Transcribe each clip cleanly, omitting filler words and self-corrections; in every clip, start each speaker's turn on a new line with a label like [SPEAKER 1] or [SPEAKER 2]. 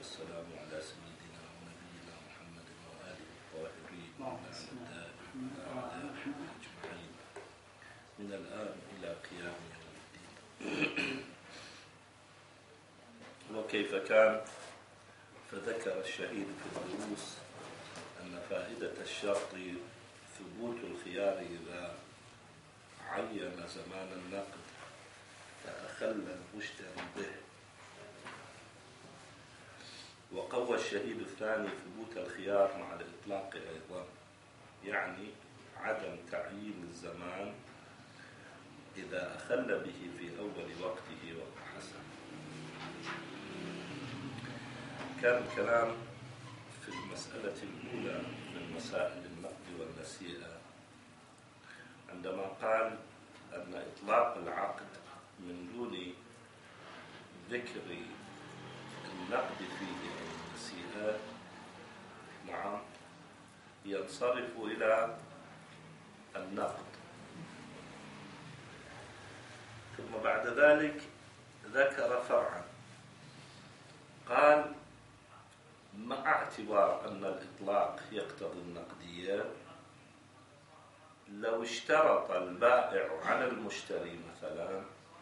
[SPEAKER 1] والسلام على سيدنا ونبينا محمد وآله الطاهرين وعلى أعدائهم أجمعين من الآن إلى قيام يوم الدين. وكيف كان؟ فذكر الشهيد في الدروس أن فائدة الشرط ثبوت الخيار إذا عين زمان النقد فأخل المشتري به. وقوى الشهيد الثاني ثبوت الخيار مع الإطلاق أيضا، يعني عدم تعيين الزمان إذا أخل به في أول وقته وحسن. كان الكلام في المسألة الأولى من مسائل النقد والنسيئة عندما قال أن إطلاق العقد من دون ذكر النقد فيه أو النسيئة نعم ينصرف إلى النقد. ثم بعد ذلك ذكر فرعا قال مع اعتبار أن الإطلاق يقتضي النقدية، لو اشترط البائع على المشتري مثلا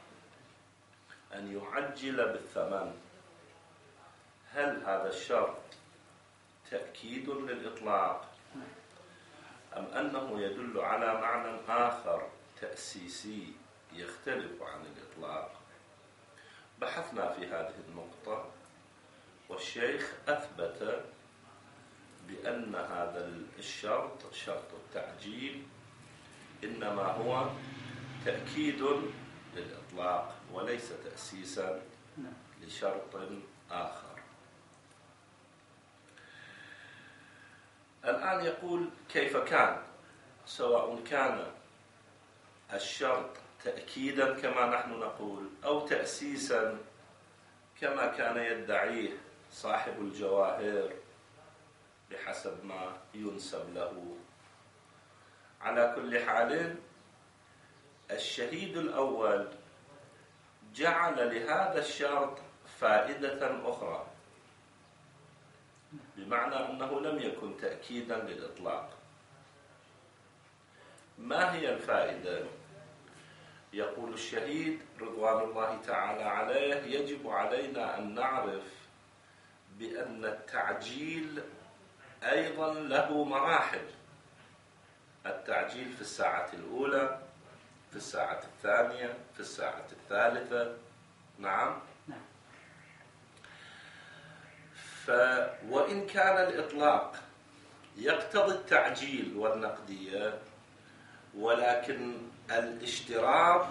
[SPEAKER 1] أن يعجل بالثمن، هل هذا الشرط تأكيد للإطلاق أم أنه يدل على معنى آخر تأسيسي يختلف عن الإطلاق؟ بحثنا في هذه النقطة، والشيخ أثبت بأن هذا الشرط شرط التعجيل إنما هو تأكيد للإطلاق وليس تأسيسا لشرط آخر. الآن يقول كيف كان، سواء كان الشرط تأكيدا كما نحن نقول أو تأسيسا كما كان يدعيه صاحب الجواهر بحسب ما ينسب له. على كل حال الشهيد الأول جعل لهذا الشرط فائدة أخرى، بمعنى أنه لم يكن تأكيدا للإطلاق. ما هي الفائدة؟ يقول الشهيد رضوان الله تعالى عليه يجب علينا أن نعرف بأن التعجيل أيضا له مراحل. التعجيل في الساعة الأولى، في الساعة الثانية، في الساعة الثالثة. نعم. وإن كان الإطلاق يقتضي التعجيل والنقدية، ولكن الاشتراط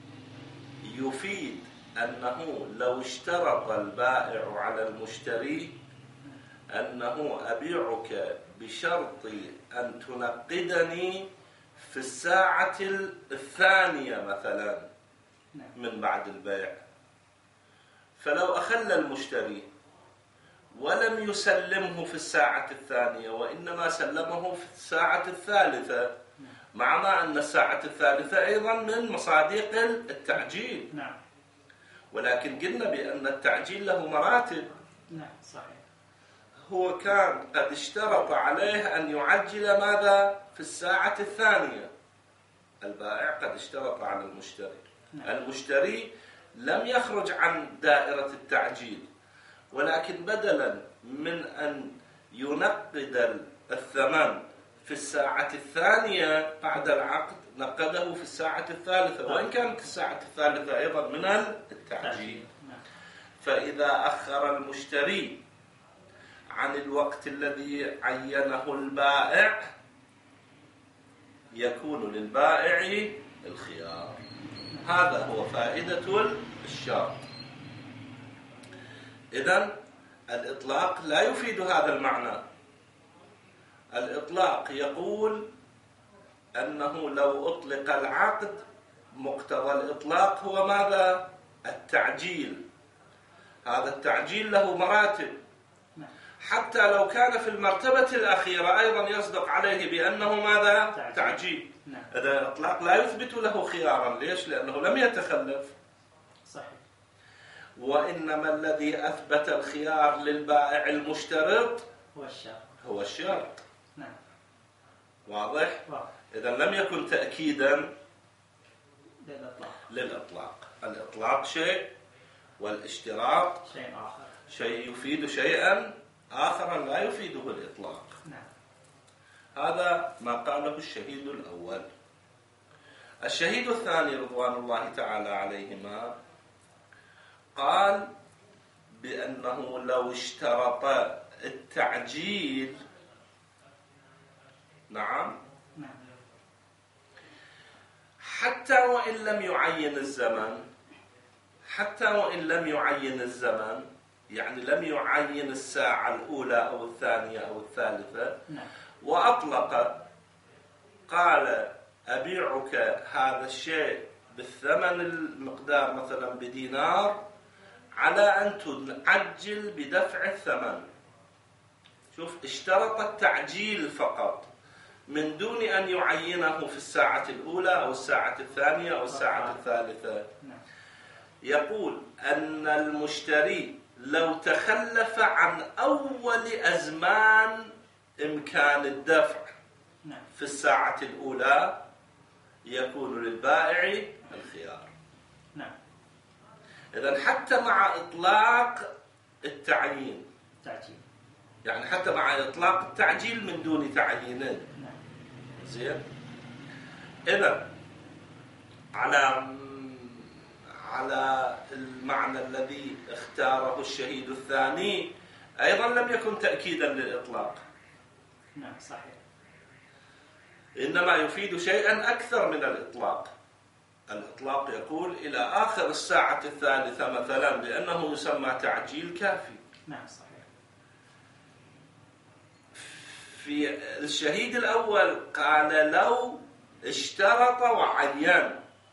[SPEAKER 1] يفيد أنه لو اشترط البائع على المشتري أنه أبيعك بشرط أن تنقدني في الساعة الثانية مثلا من بعد البيع، فلو أخل المشتري ولم يسلمه في الساعة الثانية وإنما سلمه في الساعة الثالثة، مع ما أن الساعة الثالثة أيضا من مصادق التعجيل.
[SPEAKER 2] نعم.
[SPEAKER 1] ولكن قلنا بأن التعجيل له مراتب.
[SPEAKER 2] نعم صحيح.
[SPEAKER 1] هو كان قد اشترط عليه أن يعجل ماذا؟ في الساعة الثانية. البائع قد اشترط على المشتري.
[SPEAKER 2] نعم.
[SPEAKER 1] المشتري لم يخرج عن دائرة التعجيل، ولكن بدلا من أن ينقد الثمن في الساعة الثانية بعد العقد نقده في الساعة الثالثة، وإن كانت الساعة الثالثة أيضا من التعجيل. فإذا أخر المشتري عن الوقت الذي عينه البائع يكون للبائع الخيار. هذا هو فائدة الشرط. إذن الإطلاق لا يفيد هذا المعنى. الإطلاق يقول أنه لو أطلق العقد مقتضى الإطلاق هو ماذا؟ التعجيل. هذا التعجيل له مراتب، حتى لو كان في المرتبة الأخيرة أيضا يصدق عليه بأنه ماذا؟ تعجيل. إذا الإطلاق لا يثبت له خيارا. ليش؟ لأنه لم يتخلف.
[SPEAKER 2] صحيح.
[SPEAKER 1] وإنما الذي أثبت الخيار للبائع المشترط هو الشرط.
[SPEAKER 2] نعم.
[SPEAKER 1] واضح؟ إذا لم يكن تأكيدا
[SPEAKER 2] للإطلاق.
[SPEAKER 1] الإطلاق شيء والاشتراط
[SPEAKER 2] شيء آخر،
[SPEAKER 1] شيء يفيد شيئا آخر لا يفيده الإطلاق.
[SPEAKER 2] نعم.
[SPEAKER 1] هذا ما قاله الشهيد الأول. الشهيد الثاني رضوان الله تعالى عليهما قال بأنه لو اشترط التعجيل، نعم، حتى وإن لم يعين الزمن، يعني لم يعين الساعة الأولى أو الثانية أو الثالثة، وأطلق قال أبيعك هذا الشيء بالثمن المقدار مثلا بدينار على أن تعجل بدفع الثمن. شوف، اشترط التعجيل فقط من دون أن يعينه في الساعة الأولى أو الساعة الثانية أو الساعة الثالثة. يقول أن المشتري لو تخلف عن أول أزمان إمكان الدفع في الساعة الأولى يكون للبائع الخيار. إذن حتى مع إطلاق التعيين، يعني حتى مع إطلاق التعجيل من دون تعيين، زين. إذن على المعنى الذي اختاره الشهيد الثاني أيضا لم يكن تأكيدا للإطلاق.
[SPEAKER 2] نعم، صحيح.
[SPEAKER 1] إنما يفيد شيئا أكثر من الإطلاق. الإطلاق يقول إلى آخر الساعة الثالثة مثلا لأنه يسمى تعجيل كافي.
[SPEAKER 2] نعم، صحيح.
[SPEAKER 1] في الشهيد الأول قال لو اشترط وعين،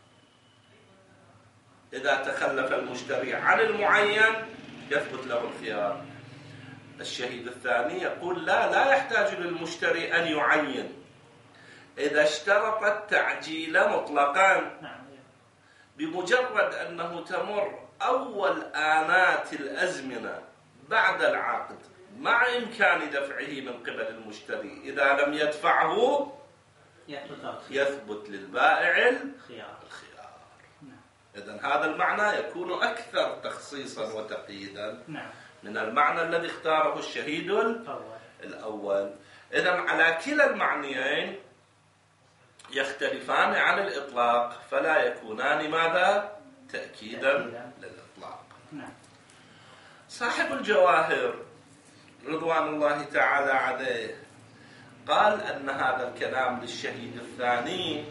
[SPEAKER 1] إذا تخلف المشتري عن المعين يثبت له الخيار. الشهيد الثاني يقول لا يحتاج للمشتري أن يعين، إذا اشترط التعجيل مطلقا بمجرد أنه تمر أول آنات الأزمنة بعد العقد مع إمكان دفعه من قبل المشتري، إذا لم يدفعه يثبت للبائع الخيار. إذن هذا المعنى يكون أكثر تخصيصا وتقييدا من المعنى الذي اختاره الشهيد الأول. إذن على كلا المعنيين يختلفان عن الإطلاق، فلا يكونان ماذا؟ تأكيدا للإطلاق. صاحب الجواهر رضوان الله تعالى عليه قال أن هذا الكلام للشهيد الثاني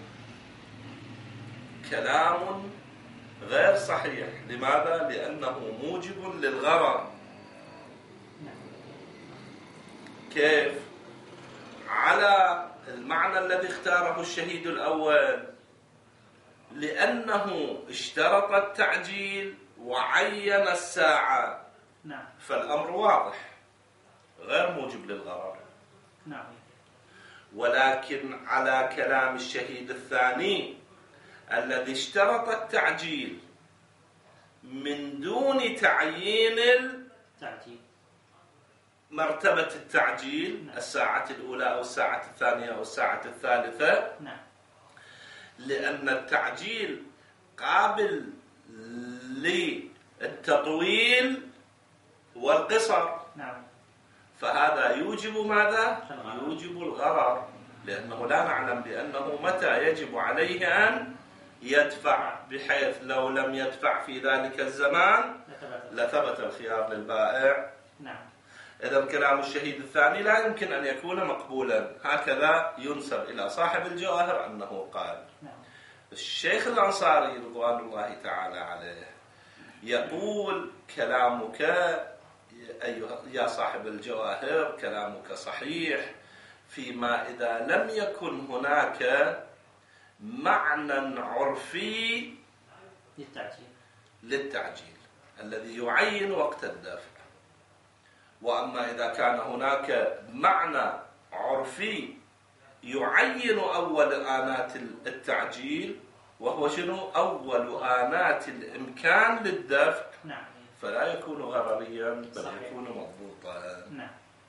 [SPEAKER 1] كلام غير صحيح. لماذا؟ لأنه موجب للغرر. كيف؟ على المعنى الذي اختاره الشهيد الأول، لأنه اشترط التعجيل وعين الساعة، فالأمر واضح غير موجب للغرر. ولكن على كلام الشهيد الثاني الذي اشترط التعجيل من دون تعيين مرتبة التعجيل، الساعة الأولى أو الساعة الثانية أو الساعة الثالثة، لأن التعجيل قابل للتطويل والقصر، فهذا يوجب ماذا؟ يوجب الغرر، لأنه لا نعلم بأنه متى يجب عليه أن يدفع، بحيث لو لم يدفع في ذلك الزمان لثبت الخيار للبائع. إذا كلام الشهيد الثاني لا يمكن أن يكون مقبولا. هكذا ينسب إلى صاحب الجواهر أنه قال. الشيخ الأنصاري رضوان الله تعالى عليه يقول كلامك يا صاحب الجواهر كلامك صحيح فيما إذا لم يكن هناك معنى عرفي للتعجيل الذي يعين وقت الدفع. وأما إذا كان هناك معنى عرفي يعين أول آنات التعجيل، وهو شنو؟ أول آنات الإمكان للدفع، فلا يكون غرريا بل
[SPEAKER 2] صحيح.
[SPEAKER 1] يكون مضبوطا.
[SPEAKER 2] نعم.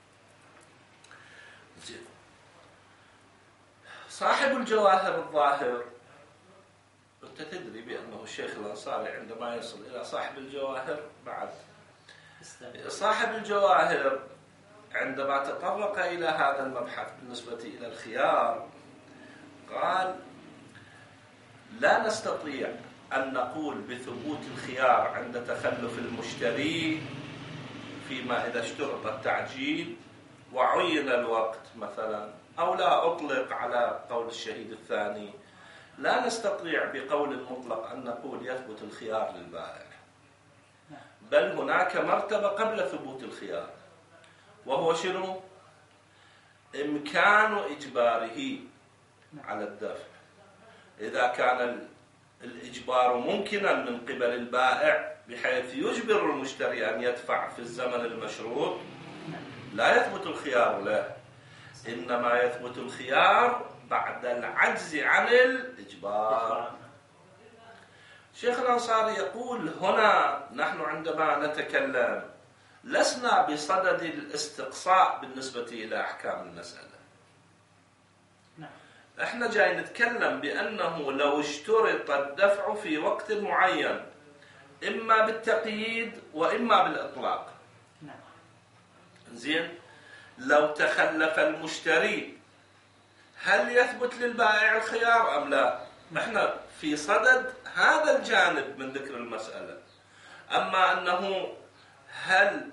[SPEAKER 1] صاحب الجواهر الظاهر، أنت تدري بأنه الشيخ الأنصاري عندما يصل إلى صاحب الجواهر بعد صاحب الجواهر عندما تطرق إلى هذا المبحث بالنسبة إلى الخيار قال لا نستطيع أن نقول بثبوت الخيار عند تخلف المشتري فيما إذا اشترط التعجيل وعين الوقت مثلا، أو لا أطلق على قول الشهيد الثاني، لا نستطيع بقول مطلق أن نقول يثبت الخيار للبائع، بل هناك مرتبة قبل ثبوت الخيار، وهو شنو؟ إمكان إجباره على الدفع. إذا كان الإجبار ممكنا من قبل البائع بحيث يجبر المشتري أن يدفع في الزمن المشروط، لا يثبت الخيار له، إنما يثبت الخيار بعد العجز عن الإجبار. شيخ الأنصاري يقول هنا نحن عندما نتكلم لسنا بصدد الاستقصاء بالنسبة إلى أحكام المسألة. احنا جاي نتكلم بأنه لو اشترط الدفع في وقت معين إما بالتقييد وإما بالإطلاق، زين، لو تخلف المشتري هل يثبت للبائع الخيار أم لا؟ احنا في صدد هذا الجانب من ذكر المسألة. أما أنه هل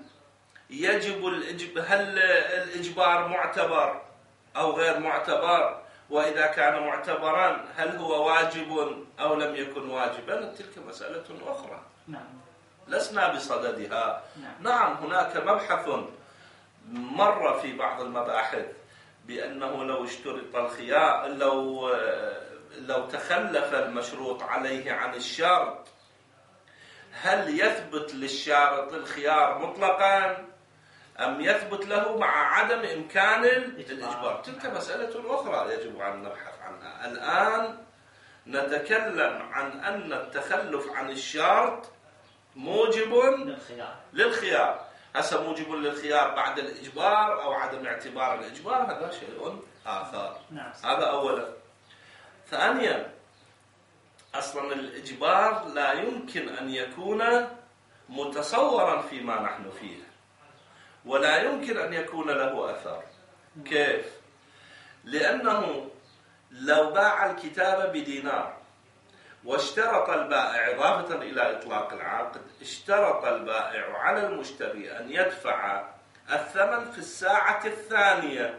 [SPEAKER 1] هل الإجبار معتبر أو غير معتبر، وإذا كان معتبرا هل هو واجب أو لم يكن واجبا، تلك مسألة أخرى لسنا بصددها. نعم هناك مبحث مر في بعض المباحث بأنه لو اشترط الخيار، لو تخلف المشروط عليه عن الشرط هل يثبت للشارط الخيار مطلقا أم يثبت له مع عدم إمكان الإجبار. تلك مسألة أخرى يجب أن نبحث عنها. الآن نتكلم عن أن التخلف عن الشرط موجب للخيار. هسه موجب للخيار بعد الإجبار أو عدم اعتبار الإجبار، هذا شيء آخر. هذا أولا. ثانيا، أصلا الإجبار لا يمكن أن يكون متصورا فيما نحن فيه، ولا يمكن أن يكون له أثر. كيف؟ لأنه لو باع الكتاب بدينار واشترط البائع إضافة إلى إطلاق العقد، اشترط البائع على المشتري أن يدفع الثمن في الساعة الثانية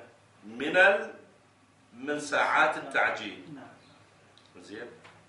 [SPEAKER 1] من ساعات التعجيل. زين.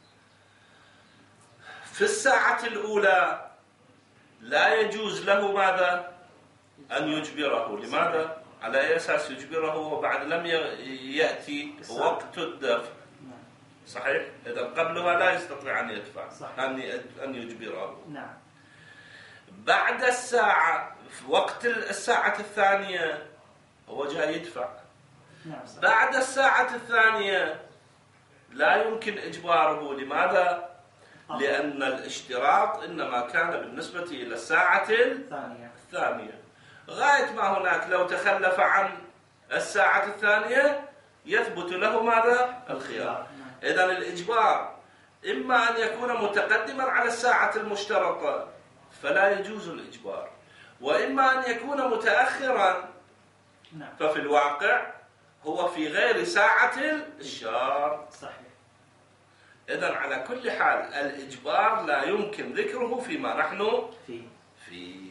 [SPEAKER 1] في الساعة الأولى لا يجوز له ماذا؟ أن يجبره. لماذا؟ على أي أساس يجبره وبعد لم يأتي وقت الدفع؟ صحيح؟ إذا قبلها لا يستطيع أن يدفع، أن يجبره. بعد الساعة، في وقت الساعة الثانية هو جاي يدفع. بعد الساعة الثانية لا يمكن إجباره. لماذا؟ لأن الاشتراط إنما كان بالنسبة إلى الساعة الثانية. غاية ما هناك لو تخلف عن الساعة الثانية يثبت له ماذا؟ الخيار. إذن الإجبار إما أن يكون متقدما على الساعة المشترطة فلا يجوز الإجبار، وإما أن يكون متأخرا ففي الواقع هو في غير ساعة الشرط. إذن على كل حال الإجبار لا يمكن ذكره فيما نحن فيه.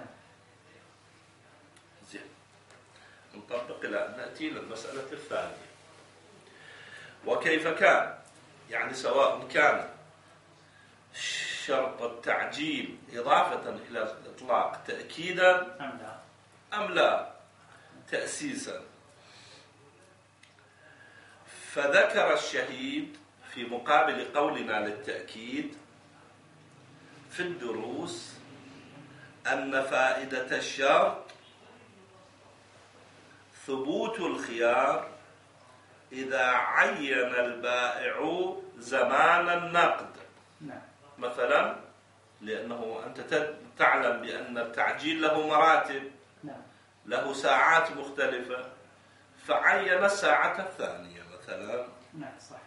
[SPEAKER 1] زين. نطبق نأتي للمسألة الثانية. وكيف كان، يعني سواء كان شرط التعجيل إضافة إلى الإطلاق تأكيدا أم لا تأسيسا. فذكر الشهيد في مقابل قولنا للتأكيد في الدروس أن فائدة الشرط ثبوت الخيار إذا عين البائع زمان النقد. مثلا لأنه أنت تعلم بأن التعجيل له مراتب،
[SPEAKER 2] نعم.
[SPEAKER 1] له ساعات مختلفة، فعين الساعة الثانية مثلا.
[SPEAKER 2] نعم صحيح.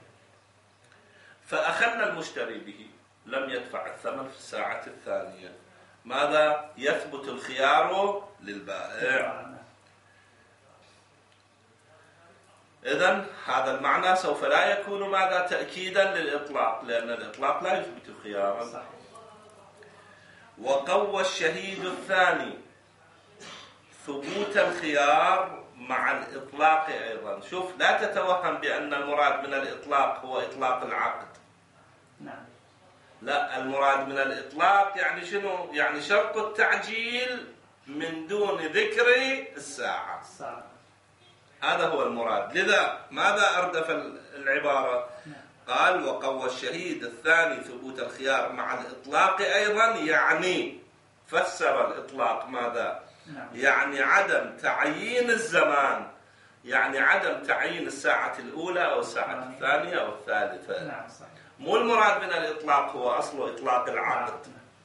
[SPEAKER 1] فأخل المشتري به، لم يدفع الثمن في الساعة الثانية، ماذا؟ يثبت الخيار للبائع. إذن هذا المعنى سوف لا يكون ماذا؟ تأكيدا للإطلاق، لأن الإطلاق لا يثبت الخيار.
[SPEAKER 2] صحيح.
[SPEAKER 1] وقوى الشهيد الثاني ثبوت الخيار مع الإطلاق أيضا. شوف، لا تتوهم بأن المراد من الإطلاق هو إطلاق العقد.
[SPEAKER 2] نعم.
[SPEAKER 1] لا، المراد من الإطلاق يعني شنو؟ يعني شرط التعجيل من دون ذكر الساعة. هذا هو المراد. لذا ماذا أردف العبارة؟ قال وقوى الشهيد الثاني ثبوت الخيار مع الإطلاق أيضا، يعني فسر الإطلاق ماذا؟ يعني عدم تعيين الزمان، يعني عدم تعيين الساعة الأولى أو الساعة الثانية أو الثالثة. مو المراد من الإطلاق هو أصله إطلاق العقد.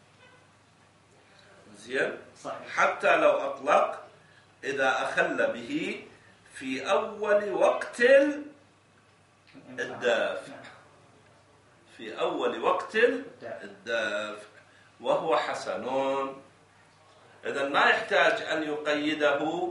[SPEAKER 1] زين؟ حتى لو أطلق إذا أخل به في أول وقت الدافع، في أول وقت الدافع، وهو حسن. إذن ما يحتاج أن يقيده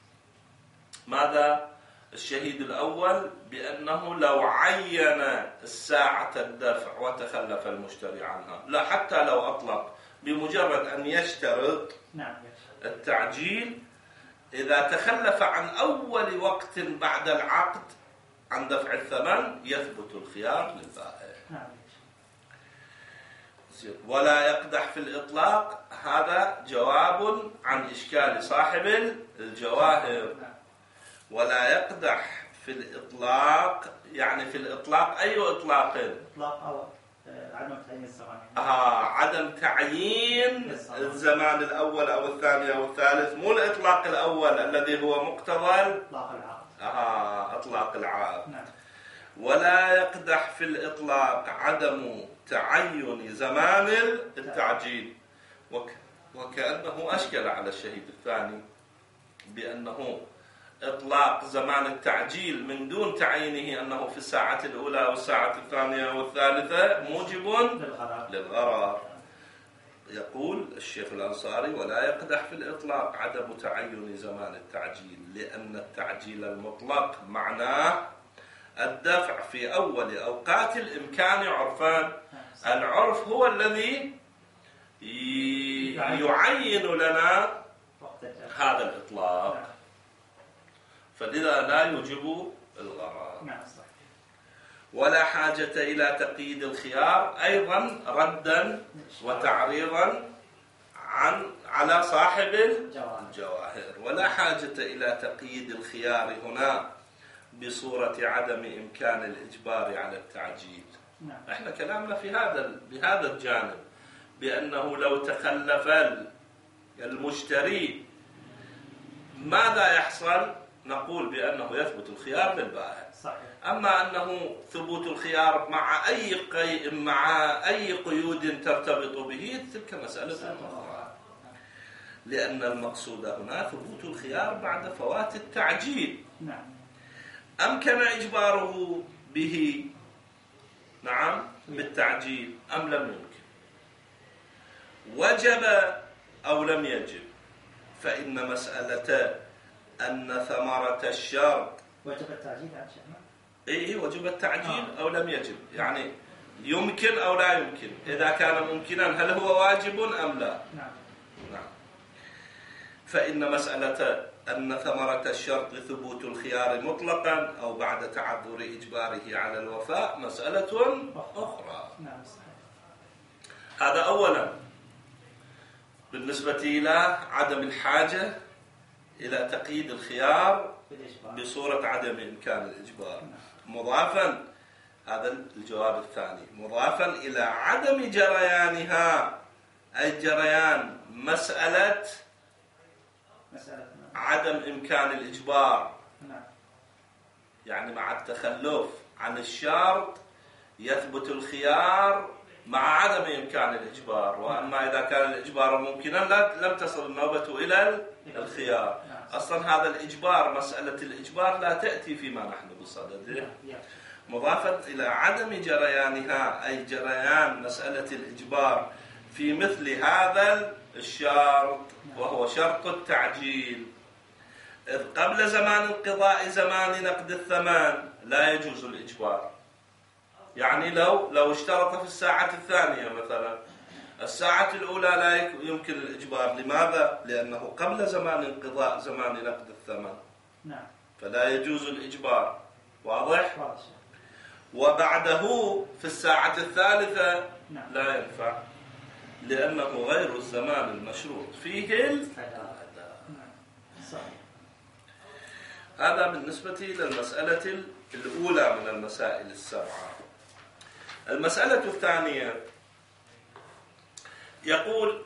[SPEAKER 1] ماذا؟ الشهيد الأول بأنه لو عين الساعة الدفع وتخلف المشتري عنها، لا، حتى لو أطلق بمجرد أن يشترط التعجيل، إذا تخلف عن أول وقت بعد العقد عن دفع الثمن يثبت الخيار للبائع. ولا يقدح في الإطلاق، هذا جواب عن إشكال صاحب الجواهر. ولا يقدح في الإطلاق، يعني في الإطلاق أي إطلاق؟
[SPEAKER 2] إطلاق أو عدم تعيين الزمان.
[SPEAKER 1] عدم تعيين الزمان الأول أو الثاني أو الثالث، مو الإطلاق الأول الذي هو مقتضى
[SPEAKER 2] إطلاق العقد.
[SPEAKER 1] إطلاق العقد.
[SPEAKER 2] نعم.
[SPEAKER 1] ولا يقدح في الإطلاق عدم تعين زمان التعجيل. وكأنه أشكل على الشهيد الثاني بأنه إطلاق زمان التعجيل من دون تعيينه أنه في الساعة الأولى أو الساعة الثانية أو الثالثة موجب للغرر. يقول الشيخ الأنصاري ولا يقدح في الإطلاق عدم تعين زمان التعجيل، لأن التعجيل المطلق معناه الدفع في أول أوقات الإمكان عرفان. العرف هو الذي يعين لنا هذا الإطلاق، فلذا لا يوجب الغرر. ولا حاجة إلى تقييد الخيار، أيضا ردا وتعريضا على صاحب الجواهر. ولا حاجة إلى تقييد الخيار هنا بصورة عدم إمكان الإجبار على التعجيل. احنا كلامنا بهذا الجانب، بأنه لو تخلف المشتري ماذا يحصل؟ نقول بأنه يثبت الخيار للبائع. أما أنه ثبوت الخيار مع أي قيود ترتبط به، تلك مسألة أخرى، لأن المقصود هنا ثبوت الخيار بعد فوات التعجيل. أمكن إجباره به، نعم، بالتعجيل أم لم يمكن؟ وجب أو لم يجب؟ فإن مسألة أن ثمرة الشرط
[SPEAKER 2] وجب التعجيل عن شأنه.
[SPEAKER 1] وجب التعجيل أو لم يجب، يعني يمكن أو لا يمكن. إذا كان ممكنا هل هو واجب أم لا؟
[SPEAKER 2] نعم.
[SPEAKER 1] فإن مسألة أن ثمرة الشرط ثبوت الخيار مطلقا أو بعد تعذر إجباره على الوفاء مسألة أخرى.
[SPEAKER 2] نعم صحيح.
[SPEAKER 1] هذا أولا بالنسبة إلى عدم الحاجة إلى تقييد الخيار بصورة عدم إمكان الإجبار. مضافا، هذا الجواب الثاني، مضافا إلى عدم جريانها، أي جريان مسألة عدم إمكان الإجبار. يعني مع التخلف عن الشرط يثبت الخيار مع عدم إمكان الإجبار. وأما إذا كان الإجبار ممكنا لم تصل النوبة إلى الخيار. أصلا هذا الإجبار، مسألة الإجبار لا تأتي فيما نحن بصدده، مضافة إلى عدم جريانها، أي جريان مسألة الإجبار في مثل هذا الشرط، وهو شرط التعجيل. إذ قبل زمان انقضاء زمان نقد الثمن لا يجوز الإجبار. يعني لو اشترط في الساعة الثانية مثلا، الساعة الأولى لا يمكن الإجبار. لماذا؟ لأنه قبل زمان انقضاء زمان نقد الثمن، فلا يجوز الإجبار. واضح؟ وبعده في الساعة الثالثة لا ينفع، لأنه غير الزمان المشروط فيه الأداء. هذا بالنسبة للمسألة الأولى من المسائل السبعة. المسألة الثانية يقول: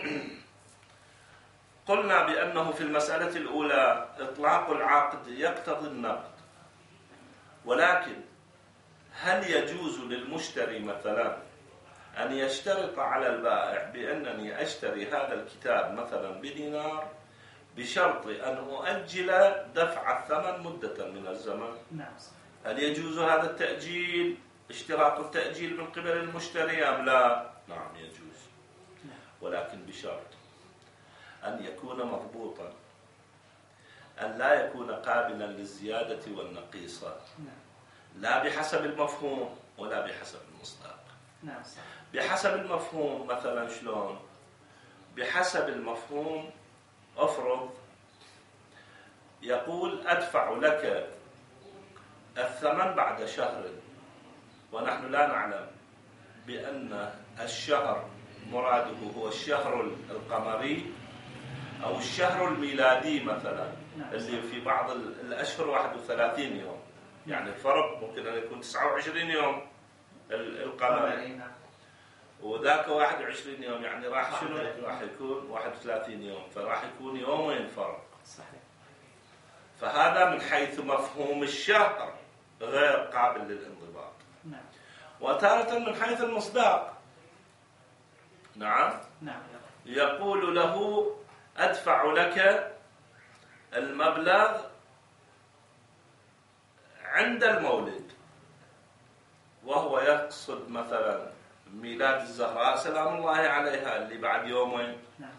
[SPEAKER 1] قلنا بأنه في المسألة الأولى إطلاق العقد يقتضي النقد، ولكن هل يجوز للمشتري مثلا أن يشترط على البائع بأنني أشتري هذا الكتاب مثلا بدينار بشرط أن أؤجل دفع الثمن مدة من الزمن؟ هل يجوز هذا التأجيل، اشتراط التأجيل من قبل المشتري أم لا؟ نعم يجوز، ولكن بشرط أن يكون مضبوطا، أن لا يكون قابلا للزيادة والنقيصة، لا بحسب المفهوم ولا بحسب المصداق. بحسب المفهوم مثلا شلون؟ بحسب المفهوم أفرض يقول: أدفع لك الثمن بعد شهر، ونحن لا نعلم بأن الشهر مراده هو الشهر القمري أو الشهر الميلادي مثلا، اللي في بعض الأشهر 31 يوم، يعني الفرق ممكن أن يكون 29 يوم القمري وذاك 21 يوم، يعني راح شنو؟ راح يكون 31 يوم، فراح يكون يومين فرق. فهذا من حيث مفهوم الشهر غير قابل للانضباط. وتارة من حيث المصداق، نعم، يقول له: أدفع لك المبلغ عند المولد، وهو يقصد مثلا ميلاد الزهراء سلام الله عليها اللي بعد يومين.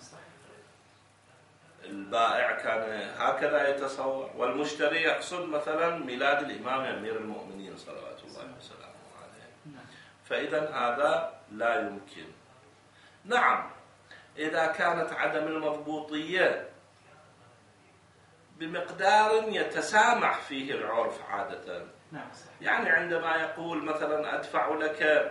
[SPEAKER 1] البائع كان هكذا يتصور، والمشتري يقصد مثلا ميلاد الإمام أمير المؤمنين صلوات الله وسلامه عليه. فإذا هذا لا يمكن. نعم، إذا كانت عدم المضبوطية بمقدار يتسامح فيه العرف عادة، يعني عندما يقول مثلا: أدفع لك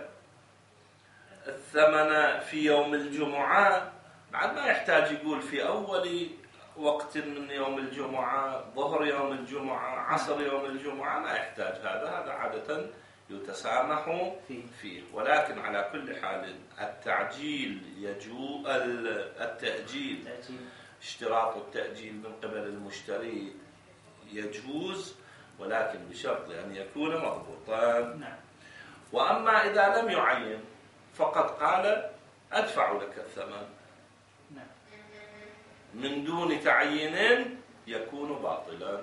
[SPEAKER 1] الثمن في يوم الجمعة، بعد ما يحتاج يقول في أول وقت من يوم الجمعة، ظهر يوم الجمعة، عصر يوم الجمعة، ما يحتاج هذا عادة يتسامح فيه. ولكن على كل حال التعجيل يجوز، التأجيل، اشتراط التأجيل من قبل المشتري يجوز، ولكن بشرط أن يكون مضبوطا. وأما إذا لم يعين فقد قال: أدفع لك الثمن من دون تعيين يكون باطلا.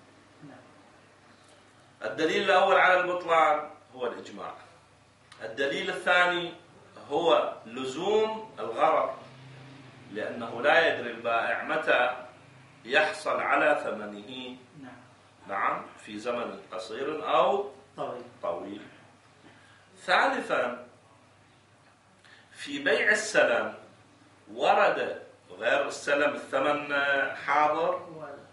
[SPEAKER 1] الدليل الأول على البطلان هو الإجماع. الدليل الثاني هو لزوم الغرر، لأنه لا يدري البائع متى يحصل على ثمنه، نعم، في زمن قصير أو طويل. ثالثا، في بيع السلم ورد غير السلم الثمن حاضر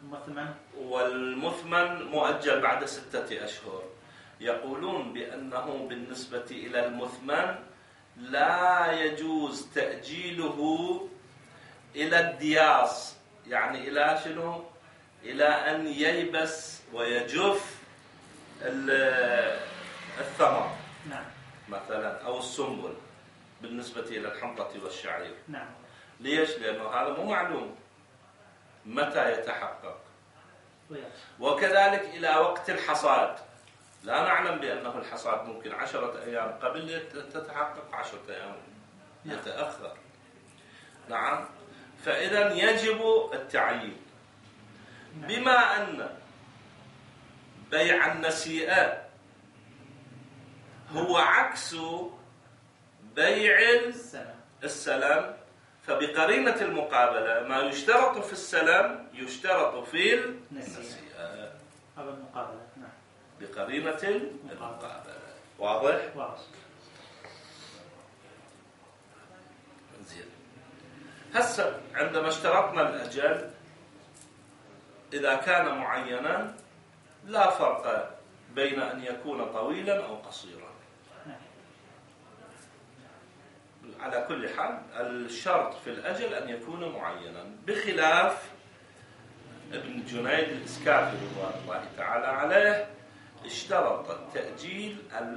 [SPEAKER 1] والمثمن مؤجل بعد 6 أشهر. يقولون بأنه بالنسبة إلى المثمن لا يجوز تأجيله إلى الدياص، يعني إلى شنو؟ إلى أن ييبس ويجف الثمر مثلا أو السنبل بالنسبة إلى الحنطة والشعير. ليش؟ لأنه هذا مو معلوم متى يتحقق. وكذلك إلى وقت الحصاد، لا نعلم بأنه الحصاد ممكن 10 أيام قبل تتحقق 10 أيام يتأخر. نعم. فإذا يجب التعيين. بما أن بيع النسيئة هو عكس بيع السلم، فبقرينة المقابلة ما يشترط في السلم يشترط في النسيئة بقرينة المقابلة. واضح؟ زين. هسه عندما اشترطنا الأجل إذا كان معينا لا فرق بين أن يكون طويلا أو قصيرا. على كل حال الشرط في الأجل أن يكون معينا، بخلاف ابن جنيد الإسكافي رضوان الله تعالى عليه اشترط التأجيل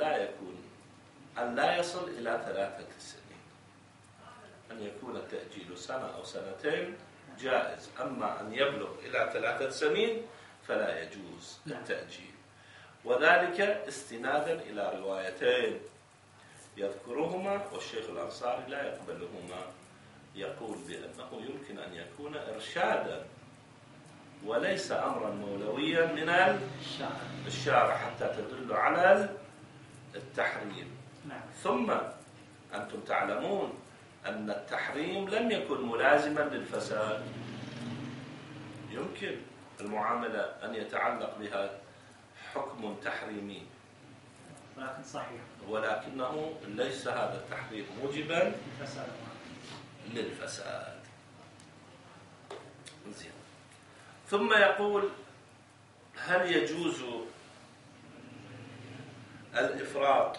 [SPEAKER 1] أن لا يصل إلى 3 سنين، أن يكون التأجيل سنة أو سنتين جائز، أما أن يبلغ إلى 3 سنين فلا يجوز التأجيل، وذلك استنادا إلى روايتين يذكرهما والشيخ الأنصاري لا يقبلهما، يقول بأنه يمكن أن يكون إرشادا وليس أمرا مولويا من الشارع حتى تدل على التحريم. ثم أنتم تعلمون أن التحريم لم يكن ملازما للفساد، يمكن المعاملة أن يتعلق بها حكم تحريمي، ولكنه ليس هذا التحريم موجبا للفساد. زين. ثم يقول هل يجوز الإفراط؟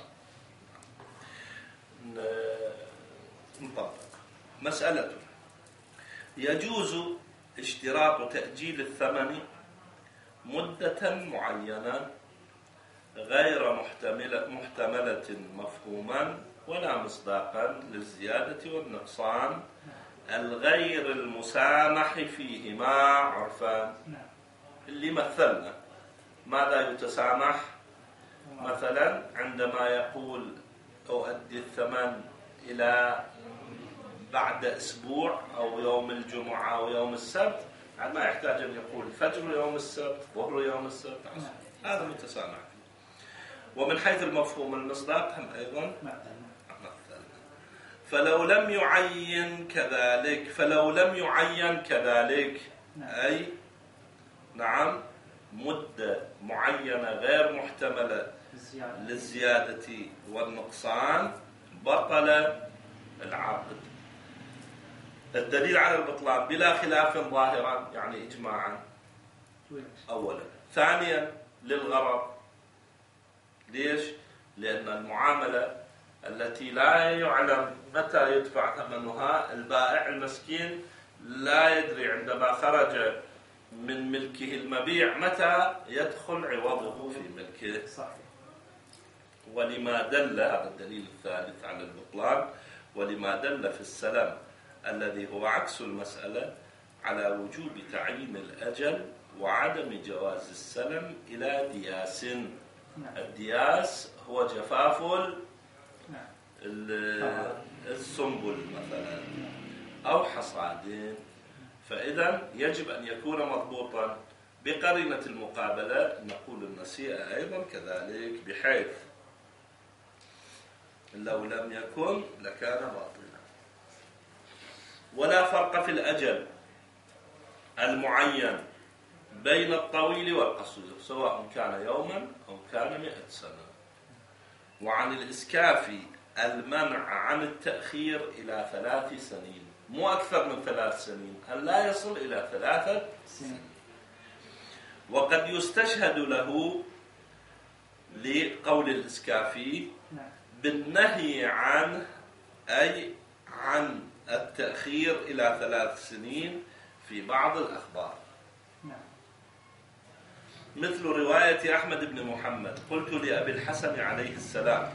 [SPEAKER 1] نطبق مسألة. يجوز اشتراط تأجيل الثمن مدة معينة غير محتملة مفهوما ولا مصداقا للزيادة والنقصان الغير المسامح فيهما عرفان. اللي مثلنا ماذا يتسامح؟ مثلا عندما يقول أؤدي الثمن إلى بعد أسبوع أو يوم الجمعة أو يوم السبت، ما يحتاج أن يقول فجر يوم السبت، ظهر يوم السبت، هذا متسامح فيه. ومن حيث المفهوم المصداق هم أيضا فلو لم يعين كذلك أي نعم مدة معينة غير محتملة للزيادة والنقصان بطل العقد. الدليل على البطلان بلا خلاف ظاهرا يعني إجماعا أولا. ثانيا للغرض. ليش؟ لأن المعاملة التي لا يعلم متى يدفع ثمنها، البائع المسكين لا يدري عندما خرج من ملكه المبيع متى يدخل عوضه في ملكه. صحيح. ولما دل هذا الدليل الثالث على البطلان، ولما دل في السلم الذي هو عكس المسألة على وجوب تعيين الأجل وعدم جواز السلم إلى دياس. الدياس هو جفاف السنبل مثلا أو حصادين، فإذا يجب أن يكون مضبوطا بقرينة المقابلة. نقول النسيئة أيضا كذلك، بحيث لو لم يكن لكان باطلا. ولا فرق في الأجل المعين بين الطويل والقصير سواء كان يوما أو كان 100 سنة. وعن الإسكافي المنع عن التأخير إلى 3 سنين، مو أكثر من 3 سنين، أن لا يصل إلى 3 سنين. وقد يستشهد له لقول الإسكافي بالنهي عن التأخير إلى 3 سنين في بعض الأخبار، مثل رواية أحمد بن محمد: قلت لأبي الحسن عليه السلام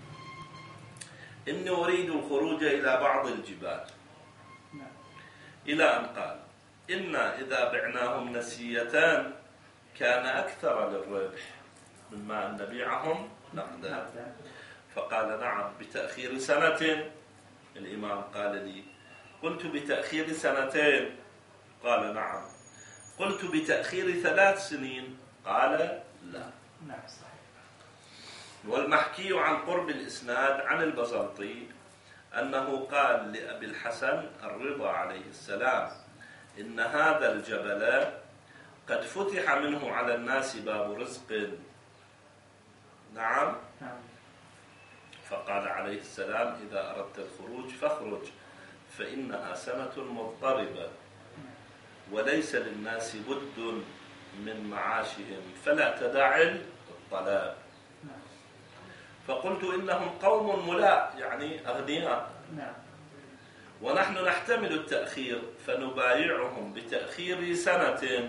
[SPEAKER 1] إني أريد الخروج إلى بعض الجبال، إلى أن قال: إنا إذا بعناهم نسيتان كان أكثر للربح، مما أن نبيعهم نقدا. فقال نعم بتأخير سنة. الإمام قال لي قلت بتأخير سنتين؟ قال نعم. قلت بتأخير 3 سنين؟ قال لا. والمحكي عن قرب الإسناد عن البزلطي أنه قال لأبي الحسن الرضا عليه السلام إن هذا الجبل قد فتح منه على الناس باب رزق. نعم. فقال عليه السلام إذا أردت الخروج فاخرج فإنها سنة مضطربة وليس للناس بد من معاشهم فلا تدع الطلاب. فقلت إنهم قوم ملاء يعني أغنياء ونحن نحتمل التأخير فنبايعهم بتأخير سنة.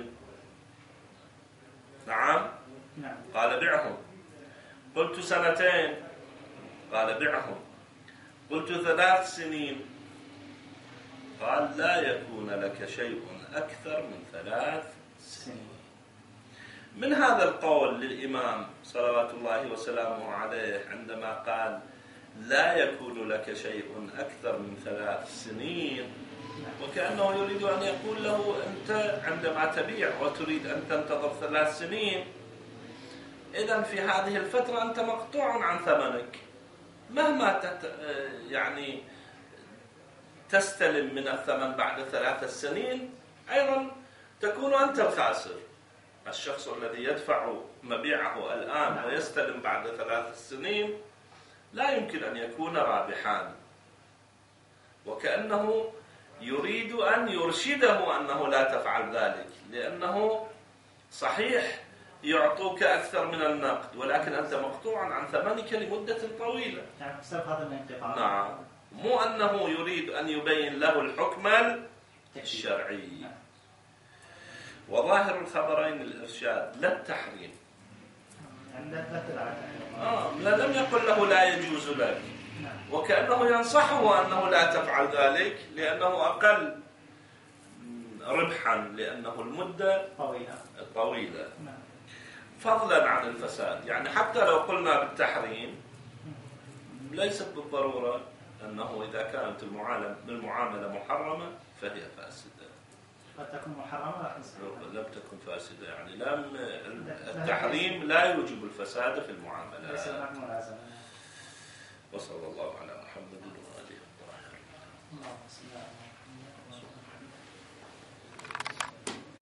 [SPEAKER 1] نعم. قال بعهم. قلت 2 سنين؟ قال بعهم. قلت 3 سنين؟ قال لا يكون لك شيء أكثر من 3 سنين. من هذا القول للإمام صلوات الله وسلامه عليه عندما قال لا يكون لك شيء أكثر من 3 سنين وكأنه يريد أن يقول له أنت عندما تبيع وتريد أن تنتظر 3 سنين إذن في هذه الفترة أنت مقطوع عن ثمنك مهما يعني تستلم من الثمن بعد 3 سنين أيضا تكون أنت الخاسر. الشخص الذي يدفع مبيعه الآن ويستلم بعد 3 سنين لا يمكن أن يكون رابحا وكأنه يريد أن يرشده أنه لا تفعل ذلك لأنه صحيح يعطوك أكثر من النقد ولكن أنت مقطوع عن ثمنك لمدة طويلة. نعم. مو أنه يريد أن يبين له الحكم الشرعي. وظاهر الخبرين الإرشاد لا التحريم. لم يقل له لا يجوز لك وكأنه ينصحه أنه لا تفعل ذلك لأنه أقل ربحا لأنه المدة طويلة فضلا عن الفساد. يعني حتى لو قلنا بالتحريم ليست بالضرورة أنه إذا كانت المعاملة محرمة فهي فاسدة.
[SPEAKER 2] قد تكون محرمة
[SPEAKER 1] لم تكن فاسدة يعني التحريم لا يوجب الفساد في المعاملات. وصلى الله على محمد وآله الطاهرين.